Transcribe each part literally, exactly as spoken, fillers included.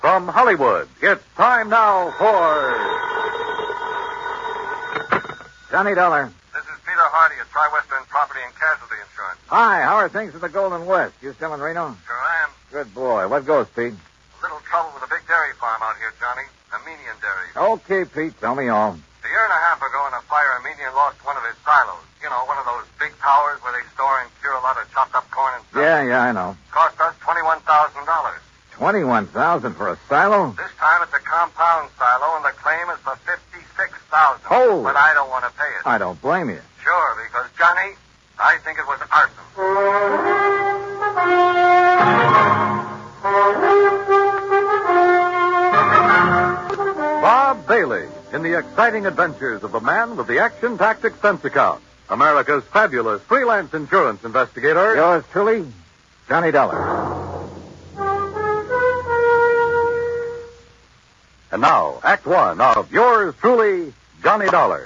From Hollywood, it's time now for... Johnny Dollar. This is Peter Hardy at Tri-Western Property and Casualty Insurance. Hi, how are things at the Golden West? You still in Reno? Sure am. Good boy. What goes, Pete? A little trouble with a big dairy farm out here, Johnny. Armenian Dairy. Okay, Pete. Tell me all. A year and a half ago in a fire, Armenian lost one of his silos. You know, one of those big towers where they store and cure a lot of chopped up corn and stuff. Yeah, yeah, I know. Cost us twenty-one thousand dollars. twenty-one thousand dollars for a silo? This time it's a compound silo, and the claim is for fifty-six thousand dollars. Oh. But I don't want to pay it. I don't blame you. Sure, because, Johnny, I think it was arson. Bob Bailey in the exciting adventures of the man with the action-packed expense account. America's fabulous freelance insurance investigator. Yours truly, Johnny Dollar. And now, Act One of yours truly, Johnny Dollar.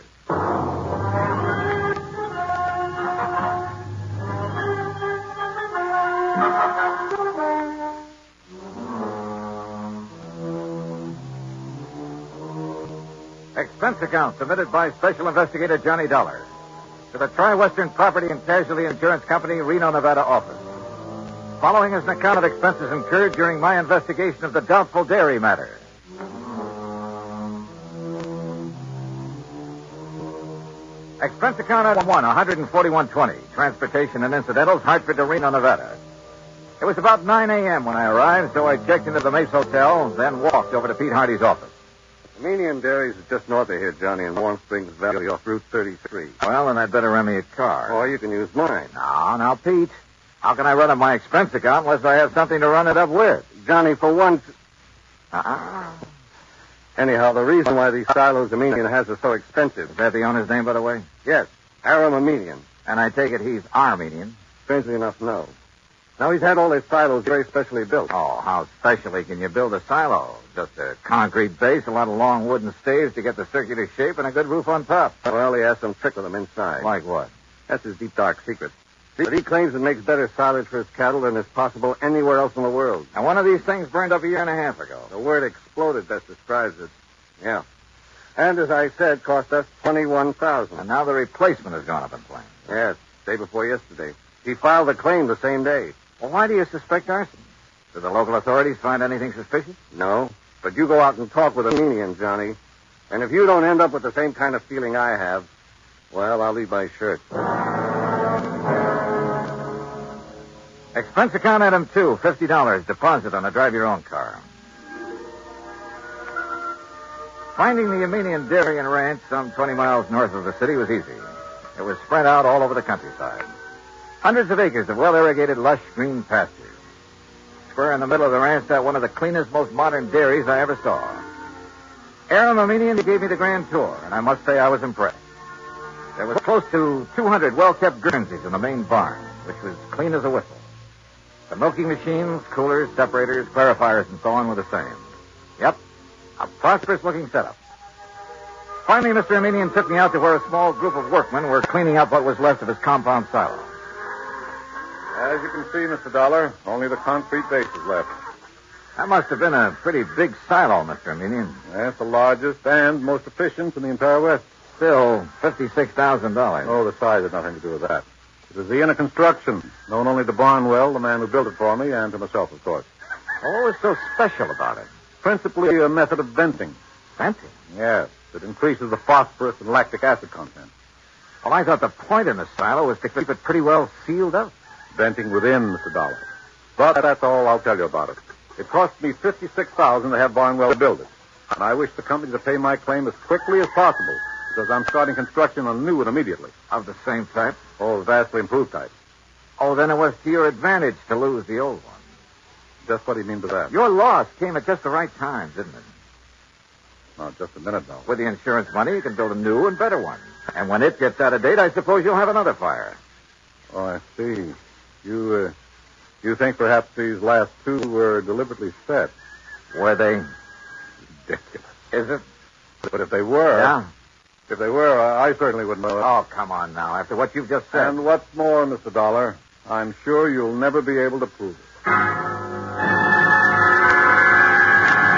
Expense account submitted by Special Investigator Johnny Dollar to the Tri-Western Property and Casualty Insurance Company, Reno, Nevada office. Following is an account of expenses incurred during my investigation of the doubtful dairy matter. Expense account item one, one forty-one twenty. Transportation and incidentals, Hartford to Reno, Nevada. It was about nine a.m. when I arrived, so I checked into the Mace Hotel, then walked over to Pete Hardy's office. Armenian Dairies is just north of here, Johnny, in Warm Springs Valley off Route thirty-three. Well, then I'd better rent me a car. Or you can use mine. No, now, Pete, how can I run up my expense account unless I have something to run it up with? Johnny, for once... Uh-uh. Anyhow, the reason why these silos Armenian has are so expensive... Is that the owner's name, by the way? Yes, Aram Armenian. And I take it he's Armenian? Strangely enough, no. Now, he's had all his silos very specially built. Oh, how specially can you build a silo? Just a concrete base, a lot of long wooden staves to get the circular shape, and a good roof on top. Well, he has some trick with them inside. Like what? That's his deep, dark secret. But he claims it makes better silage for his cattle than is possible anywhere else in the world. And one of these things burned up a year and a half ago. The word exploded best describes it. Yeah. And as I said, cost us twenty-one thousand dollars. And now the replacement has gone up in flames. Yes, day before yesterday. He filed the claim the same day. Well, why do you suspect arson? Did the local authorities find anything suspicious? No. But you go out and talk with Armenian, Johnny. And if you don't end up with the same kind of feeling I have, well, I'll leave my shirt. Expense account item two, fifty dollars, deposit on a drive-your-own car. Finding the Armenian Dairy and Ranch some twenty miles north of the city was easy. It was spread out all over the countryside. Hundreds of acres of well-irrigated, lush green pastures. Square in the middle of the ranch sat one of the cleanest, most modern dairies I ever saw. Aram Armenian gave me the grand tour, and I must say I was impressed. There was close to two hundred well-kept Guernseys in the main barn, which was clean as a whistle. The milking machines, coolers, separators, clarifiers, and so on were the same. Yep, a prosperous-looking setup. Finally, Mister Armenian took me out to where a small group of workmen were cleaning up what was left of his compound silo. As you can see, Mister Dollar, only the concrete base is left. That must have been a pretty big silo, Mister Armenian. That's the largest and most efficient in the entire West. Still, fifty-six thousand dollars. Oh, the size had nothing to do with that. It was the inner construction, known only to Barnwell, the man who built it for me, and to myself, of course. What was so special about it? Principally a method of venting. Venting? Yes, it increases the phosphorus and lactic acid content. Well, I thought the point in the silo was to keep it pretty well sealed up. Venting within, Mister Dollar. But that's all I'll tell you about it. It cost me fifty-six thousand dollars to have Barnwell build it. And I wish the company to pay my claim as quickly as possible, because I'm starting construction on a new one immediately. Of the same type? Oh, vastly improved type. Oh, then it was to your advantage to lose the old one. Just what do you mean by that? Your loss came at just the right time, didn't it? No, just a minute, though. With the insurance money, you can build a new and better one. And when it gets out of date, I suppose you'll have another fire. Oh, I see. You, uh, you think perhaps these last two were deliberately set? Were they? Ridiculous. Is it? But if they were... Yeah? If they were, I, I certainly wouldn't know it. Oh, come on now. After what you've just said. And what's more, Mister Dollar, I'm sure you'll never be able to prove it.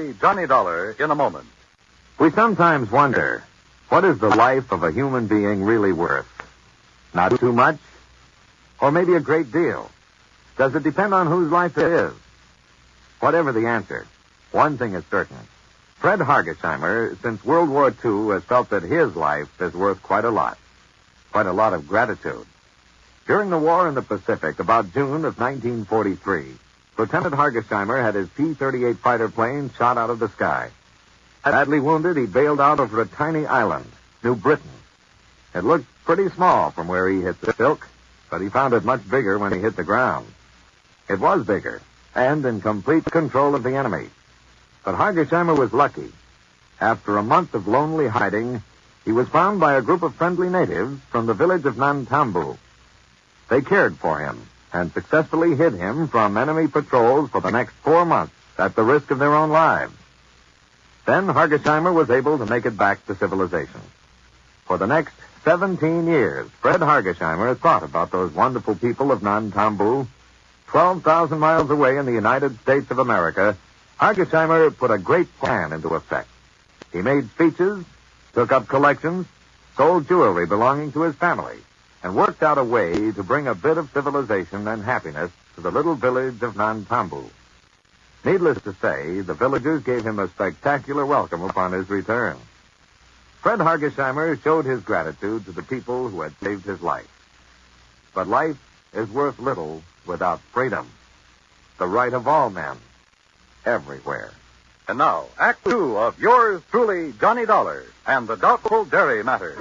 truly Johnny Dollar in a moment. We sometimes wonder, what is the life of a human being really worth? Not too much? Or maybe a great deal? Does it depend on whose life it is? Whatever the answer, one thing is certain. Fred Hargesheimer, since World War Two, has felt that his life is worth quite a lot. Quite a lot of gratitude. During the war in the Pacific, about June of nineteen forty-three, Lieutenant Hargesheimer had his P thirty-eight fighter plane shot out of the sky. Badly wounded, he bailed out over a tiny island, New Britain. It looked pretty small from where he hit the silk, but he found it much bigger when he hit the ground. It was bigger, and in complete control of the enemy. But Hargesheimer was lucky. After a month of lonely hiding, he was found by a group of friendly natives from the village of Nantambu. They cared for him and successfully hid him from enemy patrols for the next four months at the risk of their own lives. Then Hargesheimer was able to make it back to civilization. For the next seventeen years, Fred Hargesheimer thought about those wonderful people of Nantambu. twelve thousand miles away in the United States of America, Hargesheimer put a great plan into effect. He made speeches, took up collections, sold jewelry belonging to his family, and worked out a way to bring a bit of civilization and happiness to the little village of Nantambu. Needless to say, the villagers gave him a spectacular welcome upon his return. Fred Hargesheimer showed his gratitude to the people who had saved his life. But life is worth little without freedom. The right of all men, everywhere. And now, Act Two of yours truly, Johnny Dollar, and the Doubtful Dairy Matter.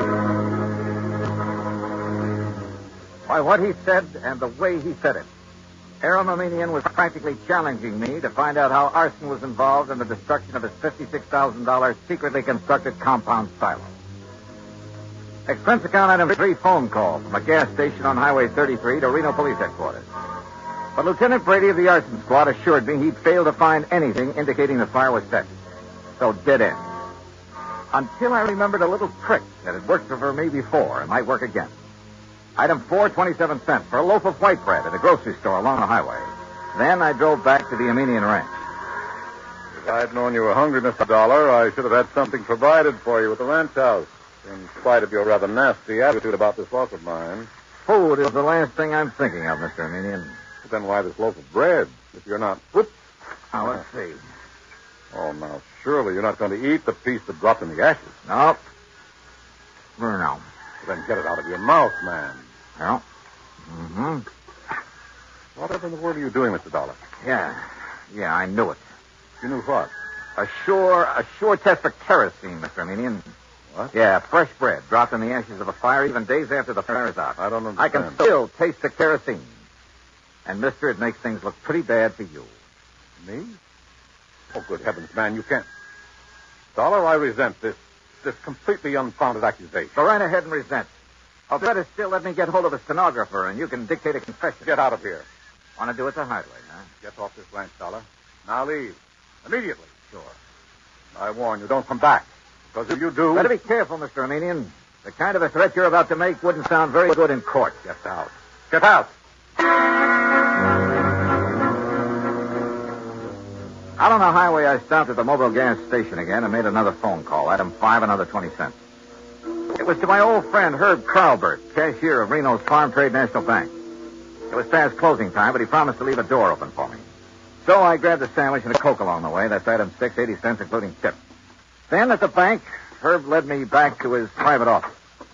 Why, what he said and the way he said it. Aram Aminian was practically challenging me to find out how arson was involved in the destruction of his fifty-six thousand dollars secretly constructed compound silo. Expense account item three, phone call from a gas station on Highway thirty-three to Reno Police Headquarters. But Lieutenant Brady of the arson squad assured me he'd failed to find anything indicating the fire was set. So dead end. Until I remembered a little trick that had worked for me before and might work again. Item four, twenty-seven cents for a loaf of white bread at a grocery store along the highway. Then I drove back to the Aminian Ranch. If I'd known you were hungry, Mister Dollar, I should have had something provided for you at the ranch house, in spite of your rather nasty attitude about this loss of mine. Food is the last thing I'm thinking of, Mister Aminian. But then why this loaf of bread, if you're not... Whoops. Now, let's see. Oh, now, surely you're not going to eat the piece that dropped in the ashes. Nope. No. Then get it out of your mouth, man. No. Mm-hmm. Whatever in the world are you doing, Mister Dollar? Yeah. Yeah, I knew it. You knew what? A sure, a sure test for kerosene, Mister Aminian. What? Yeah, fresh bread dropped in the ashes of a fire even days after the fire is out. I don't understand. I can still taste the kerosene. And, mister, it makes things look pretty bad for you. Me? Oh, good heavens, man, you can't... Dollar, I resent this, this completely unfounded accusation. Go right ahead and resent. Or better still, let me get hold of a stenographer and you can dictate a confession. Get out of here. Want to do it the hard way, huh? Get off this ranch, Dollar. Now leave. Immediately. Sure. I warn you, don't come back. Because if you do... Better be careful, Mister Aminian. The kind of a threat you're about to make wouldn't sound very good in court. Get out. Get out. Out on the highway, I stopped at the Mobile gas station again and made another phone call. Item five, another twenty cents. It was to my old friend Herb Carlbert, cashier of Reno's Farm Trade National Bank. It was past closing time, but he promised to leave a door open for me. So I grabbed a sandwich and a Coke along the way. That's item six, eighty cents, including tip. Then at the bank, Herb led me back to his private office.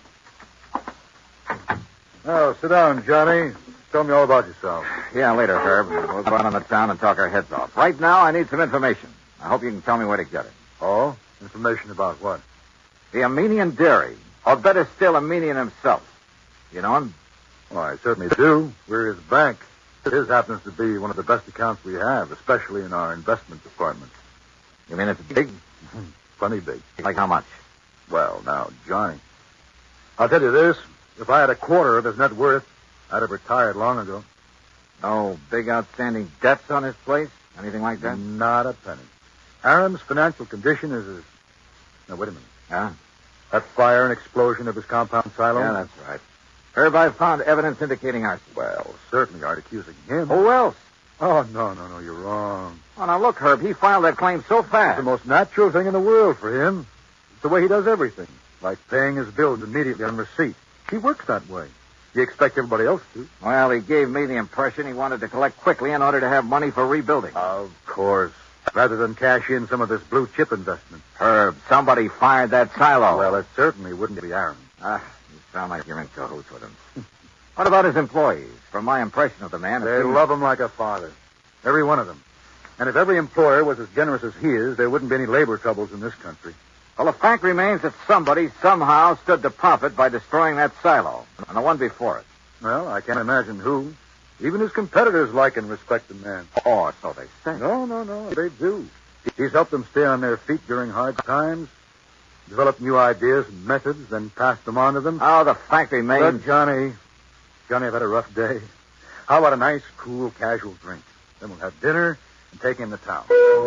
Oh, sit down, Johnny. Tell me all about yourself. Yeah, later, Herb. We'll go out on the town and talk our heads off. Right now, I need some information. I hope you can tell me where to get it. Oh? Information about what? The Aminian Dairy. Or better still, Aminian himself. You know him? Well, I certainly do. We're his bank. His happens to be one of the best accounts we have, especially in our investment department. You mean it's big? Plenty big. Like how much? Well, now, Johnny, I'll tell you this. If I had a quarter of his net worth, I'd have retired long ago. No big outstanding debts on his place? Anything like that? Not a penny. Aram's financial condition is as... Now, wait a minute. Yeah? That fire and explosion of his compound silo? Yeah, that's right. Herb, I found evidence indicating arson. Well, certainly aren't accusing him. Who else? Oh, no, no, no, you're wrong. Oh, now look, Herb, he filed that claim so It's fast. the most natural thing in the world for him. It's the way he does everything, like paying his bills immediately on receipt. He works that way. You expect everybody else to. Well, he gave me the impression he wanted to collect quickly in order to have money for rebuilding. Of course. Rather than cash in some of this blue chip investment. Herb, somebody fired that silo. Well, it certainly wouldn't be Aaron. Ah, you sound like you're in cahoots with him. What about his employees? From my impression of the man, it They seems- love him like a father. Every one of them. And if every employer was as generous as he is, there wouldn't be any labor troubles in this country. Well, the fact remains that somebody somehow stood to profit by destroying that silo, and the one before it. Well, I can't imagine who. Even his competitors like and respect the man. Oh, so they say. No, no, no, they do. He's helped them stay on their feet during hard times, developed new ideas and methods, then passed them on to them. Oh, the fact remains... But Johnny, Johnny, I've had a rough day. How about a nice, cool, casual drink? Then we'll have dinner and take in the town.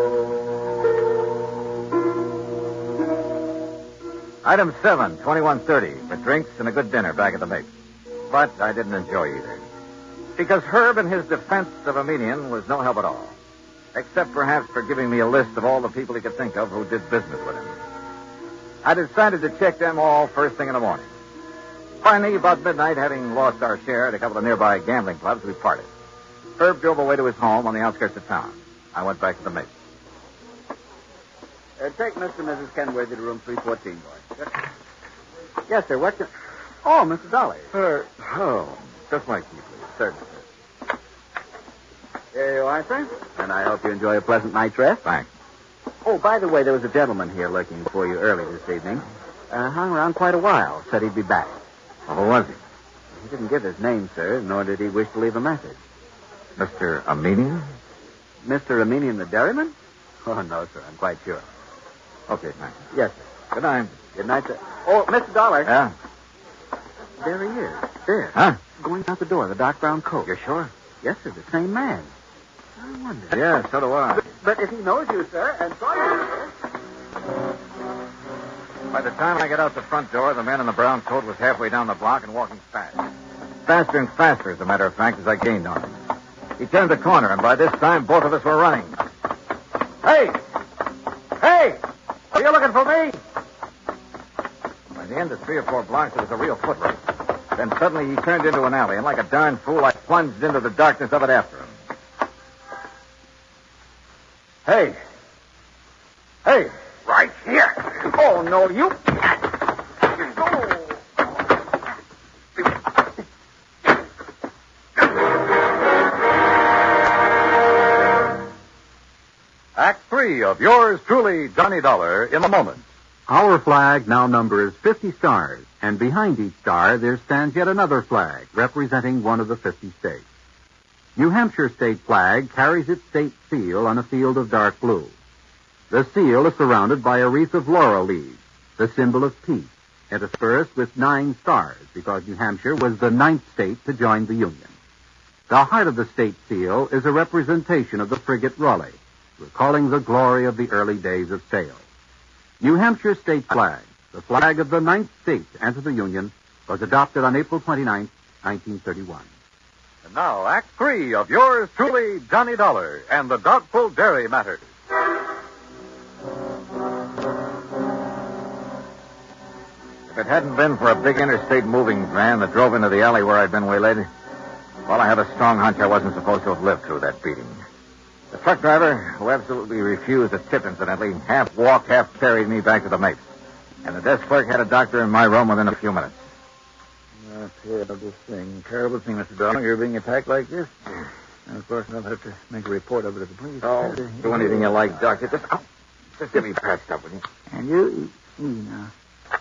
Item seven, twenty-one thirty, for drinks and a good dinner back at the Mapes. But I didn't enjoy either. Because Herb in his defense of Armenian was no help at all. Except perhaps for giving me a list of all the people he could think of who did business with him. I decided to check them all first thing in the morning. Finally, about midnight, having lost our share at a couple of nearby gambling clubs, we parted. Herb drove away to his home on the outskirts of town. I went back to the Mapes. Uh, take Mister and Missus Kenworthy to room three fourteen, boys. Yes, sir. What? Can... Oh, Mister Dolly. Uh, oh, just my key, please. Certainly. There you are, sir. And I hope you enjoy a pleasant night's rest. Thanks. Oh, by the way, there was a gentleman here looking for you early this evening. Uh, hung around quite a while. Said he'd be back. Well, who was he? He didn't give his name, sir, nor did he wish to leave a message. Mister Armenian? Mister Armenian the dairyman? Oh, no, sir. I'm quite sure. Okay, thanks. Yes, sir. Good night. Good night, sir. Oh, Mister Dollar. Yeah? There he is. There. Huh? Going out the door, the dark brown coat. You're sure? Yes, sir. The same man. I wonder. Yeah, so do I. But if he knows you, sir, and saw you, sir... By the time I got out the front door, the man in the brown coat was halfway down the block and walking fast. Faster and faster, as a matter of fact, as I gained on him. He turned the corner, and by this time, both of us were running. Hey! Hey! Are you looking for me? By the end of three or four blocks, it was a real foot race. Then suddenly he turned into an alley, and like a darn fool, I plunged into the darkness of it after him. Hey! Hey! Right here. Oh, no, you... Act three of yours truly, Johnny Dollar, in a moment. Our flag now numbers fifty stars, and behind each star there stands yet another flag representing one of the fifty states. New Hampshire state flag carries its state seal on a field of dark blue. The seal is surrounded by a wreath of laurel leaves, the symbol of peace, interspersed with nine stars because New Hampshire was the ninth state to join the Union. The heart of the state seal is a representation of the frigate Raleigh, recalling the glory of the early days of sail. New Hampshire state flag, the flag of the ninth state to enter the Union, was adopted on April twenty-ninth, nineteen thirty-one. And now, Act three of yours truly, Johnny Dollar, and the Doubtful Dairy Matters. If it hadn't been for a big interstate moving van that drove into the alley where I'd been waylaid, well, I have a strong hunch I wasn't supposed to have lived through that beating. The truck driver, who absolutely refused a tip, incidentally, half walked, half carried me back to the Mapes. And the desk clerk had a doctor in my room within a few minutes. A terrible thing. Terrible thing, Mister Dollar. You're being attacked like this. And, of course, I'll have to make a report of it to the police. Oh, do anything you like, Doctor. Just, oh, just get me patched up, will you? And you, you know.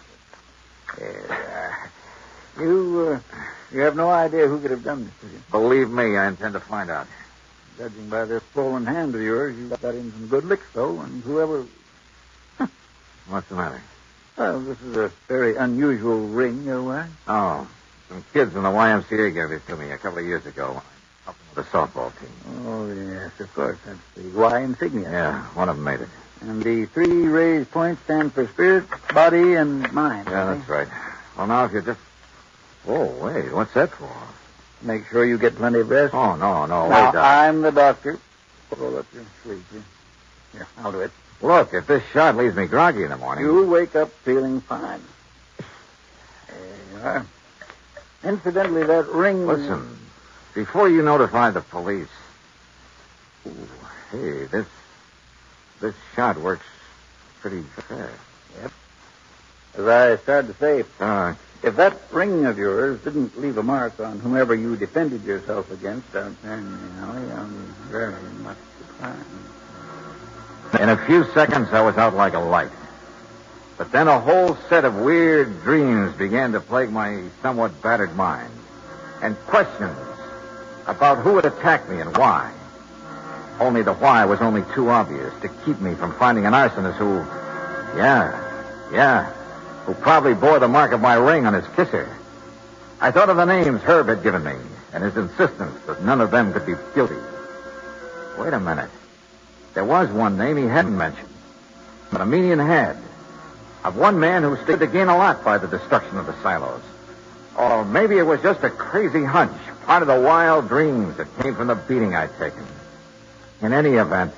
Uh, you, uh, you have no idea who could have done this to you. Believe me, I intend to find out. Judging by this swollen hand of yours, you got in some good licks, though, and whoever... What's the matter? Well, this is a very unusual ring you're wearing. Oh, some kids in the Y M C A gave this to me a couple of years ago. Up with the softball team. Oh, yes, of course. That's the Y insignia. Yeah, one of them made it. And the three raised points stand for spirit, body, and mind. Yeah, that's right. Well, now, if you just... Oh, wait, what's that for? Make sure you get plenty of rest. Oh, no, no. Now, wait, Doc. I'm the doctor. Roll up your sleeve. Here. Here, I'll do it. Look, if this shot leaves me groggy in the morning... You'll wake up feeling fine. There you are. Incidentally, that ring... Listen, before you notify the police... Ooh, hey, this... This shot works pretty fast. Yep. As I started to say, Uh, if that ring of yours didn't leave a mark on whomever you defended yourself against out there in the alley, I'm very much surprised. in a few seconds, I was out like a light. But then a whole set of weird dreams began to plague my somewhat battered mind. And questions about who had attacked me and why. Only the why was only too obvious to keep me from finding an arsonist who, yeah, yeah, who probably bore the mark of my ring on his kisser. I thought of the names Herb had given me and his insistence that none of them could be guilty. Wait a minute. There was one name he hadn't mentioned, but Armenian had. Of one man who stood to gain a lot by the destruction of the silos. Or maybe it was just a crazy hunch, part of the wild dreams that came from the beating I'd taken. In any event,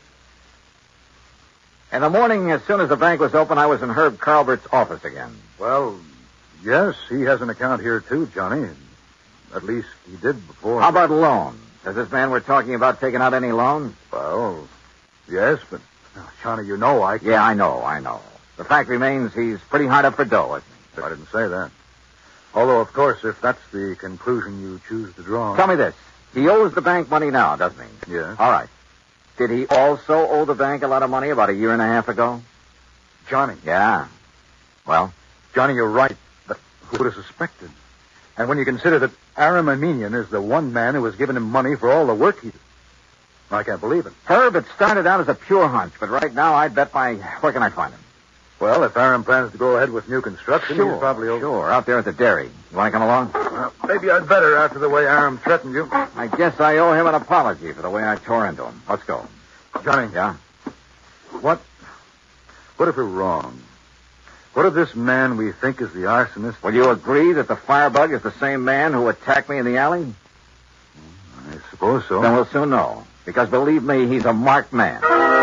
in the morning, as soon as the bank was open, I was in Herb Carlbert's office again. Well, yes, he has an account here, too, Johnny. At least he did before. How about loans? Has this man we're talking about taken out any loans? Well, yes, but, oh, Johnny, you know I can't... Yeah, I know, I know. The fact remains he's pretty hard up for dough, isn't he? I didn't say that. Although, of course, if that's the conclusion you choose to draw... Tell me this. He owes the bank money now, doesn't he? Yes. All right. Did he also owe the bank a lot of money about a year and a half ago? Johnny. Yeah. Well? Johnny, you're right. But who would have suspected? And when you consider that Aram Armenian is the one man who has given him money for all the work he did. I can't believe it. Herb, it started out as a pure hunch, but right now I'd bet my... Where can I find him? Well, if Aram plans to go ahead with new construction, Sure, he's probably over... sure. Out there at the dairy. You want to come along? Well, maybe I'd better after the way Aram threatened you. I guess I owe him an apology for the way I tore into him. Let's go. Johnny. Yeah? What... What if we're wrong? What if this man we think is the arsonist... Will you agree that the firebug is the same man who attacked me in the alley? I suppose so. Then we'll soon know. Because believe me, he's a marked man.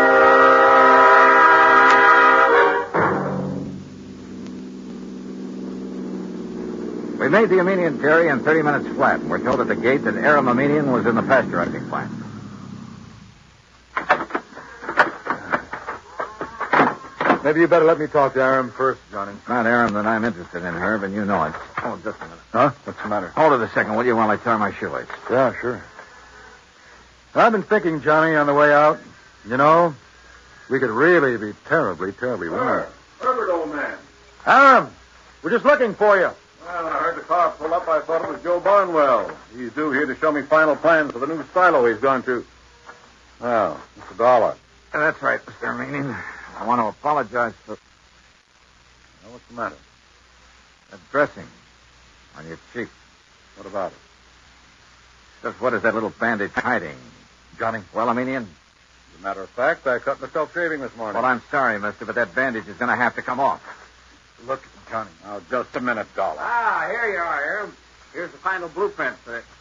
We made the Armenian dairy in thirty minutes flat, and we're told at the gate that Aram Armenian was in the pasteurizing plant. Maybe you better let me talk to Aram first, Johnny. It's not Aram that I'm interested in, Herb, and you know it. Oh, just a minute. Huh? What's the matter? Hold it a second, will you, while I tie my shoelace? Yeah, sure. I've been thinking, Johnny, on the way out. You know, we could really be terribly, terribly wrong. Herbert, old man. Aram, we're just looking for you. Well, I heard the car pull up. I thought it was Joe Barnwell. He's due here to show me final plans for the new silo he's going to. Well, Mister Dollar. Uh, that's right, Mister Armenian. I want to apologize for Well, what's the matter? that dressing on your cheek. What about it? Just what is that little bandage hiding? Johnny. Well, Armenian? As a matter of fact, I cut myself shaving this morning. Well, I'm sorry, mister, but that bandage is going to have to come off. Look, Johnny. Now, just a minute, Dollar. Ah, here you are, Herb. Here's the final blueprint for it.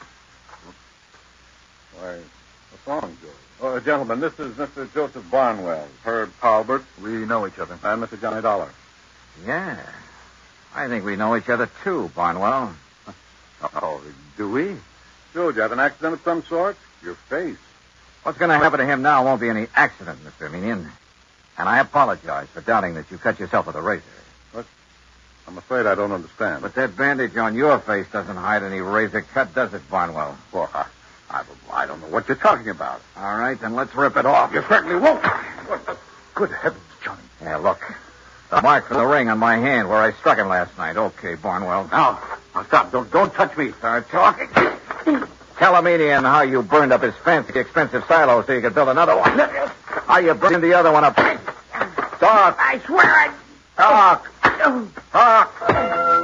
Why, what's wrong, George? Oh, gentlemen, this is Mister Joseph Barnwell, Herb Colbert, We know each other. and Mister Johnny Dollar. Yeah. I think we know each other, too, Barnwell. Oh, do we? George, you have an accident of some sort? Your face. What's going to happen to him now won't be any accident, Mister Armenian. And I apologize for doubting that you cut yourself with a razor. I'm afraid I don't understand. But that bandage on your face doesn't hide any razor cut, does it, Barnwell? Well, I, I, I don't know what you're talking about. All right, then let's rip it off. You certainly won't. What the... Good heavens, Johnny. Yeah, look. The mark from the ring on my hand where I struck him last night. Okay, Barnwell. Now, now stop. Don't, don't touch me. Start talking. Tell Armenian how you burned up his fancy, expensive silo so you could build another one. How you burned the other one up. Talk. I swear I... Talk. Talk. Talk.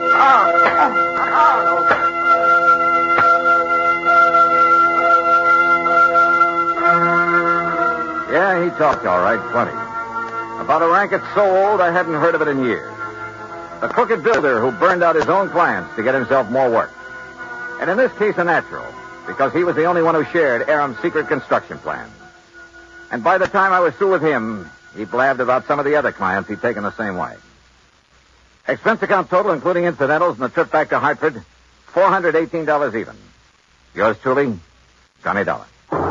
Yeah, he talked all right, plenty. About a racket so old I hadn't heard of it in years. The crooked builder who burned out his own plans to get himself more work. And in this case, a natural, because he was the only one who shared Aram's secret construction plan. And by the time I was through with him, he blabbed about some of the other clients he'd taken the same way. Expense account total, including incidentals and the trip back to Hartford, four hundred eighteen dollars even. Yours truly, Johnny Dollar.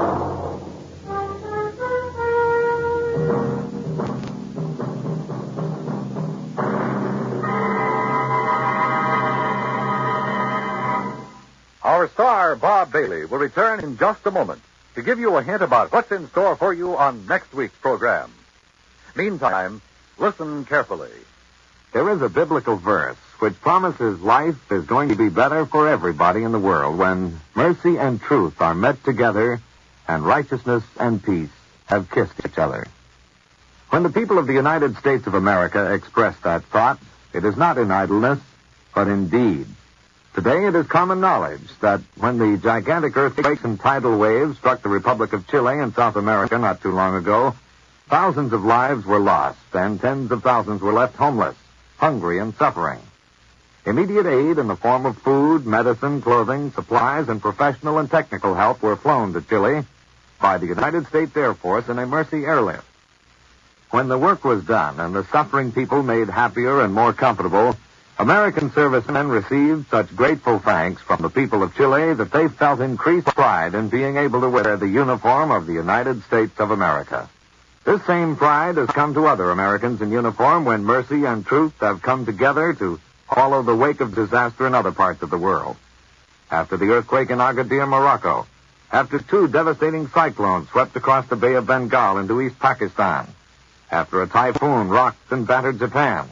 Our star, Bob Bailey, will return in just a moment to give you a hint about what's in store for you on next week's program. Meantime, listen carefully. There is a biblical verse which promises life is going to be better for everybody in the world when mercy and truth are met together and righteousness and peace have kissed each other. When the people of the United States of America express that thought, it is not in idleness, but in deed. Today it is common knowledge that when the gigantic earthquakes and tidal waves struck the Republic of Chile in South America not too long ago, thousands of lives were lost and tens of thousands were left homeless, hungry, and suffering. Immediate aid in the form of food, medicine, clothing, supplies, and professional and technical help were flown to Chile by the United States Air Force in a Mercy airlift. When the work was done and the suffering people made happier and more comfortable, American servicemen received such grateful thanks from the people of Chile that they felt increased pride in being able to wear the uniform of the United States of America. This same pride has come to other Americans in uniform when mercy and truth have come together to follow the wake of disaster in other parts of the world. After the earthquake in Agadir, Morocco, after two devastating cyclones swept across the Bay of Bengal into East Pakistan, after a typhoon rocked and battered Japan.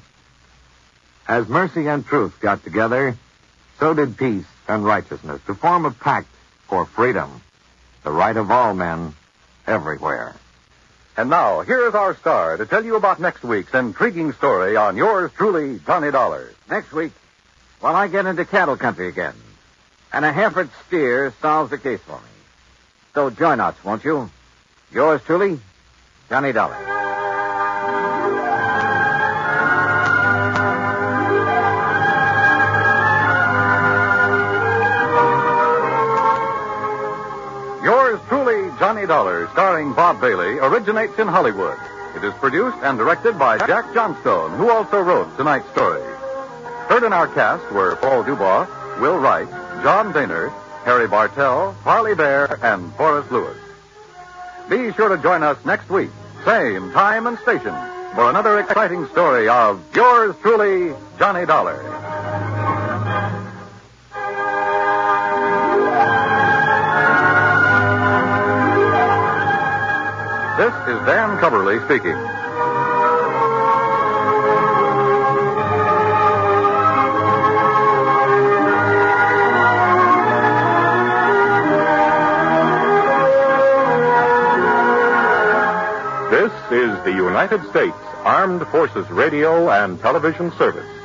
As mercy and truth got together, so did peace and righteousness to form a pact for freedom, the right of all men everywhere. And now, here is our star to tell you about next week's intriguing story on yours truly, Johnny Dollar. Next week, well, I get into cattle country again, and a Hereford steer solves the case for me. So join us, won't you? Yours truly, Johnny Dollar. Johnny Dollar, starring Bob Bailey, originates in Hollywood. It is produced and directed by Jack Johnstone, who also wrote tonight's story. Heard in our cast were Paul Dubois, Will Wright, John Daner, Harry Bartell, Harley Bear, and Forrest Lewis. Be sure to join us next week, same time and station, for another exciting story of yours truly, Johnny Dollar. This is Dan Coverly speaking. This is the United States Armed Forces Radio and Television Service.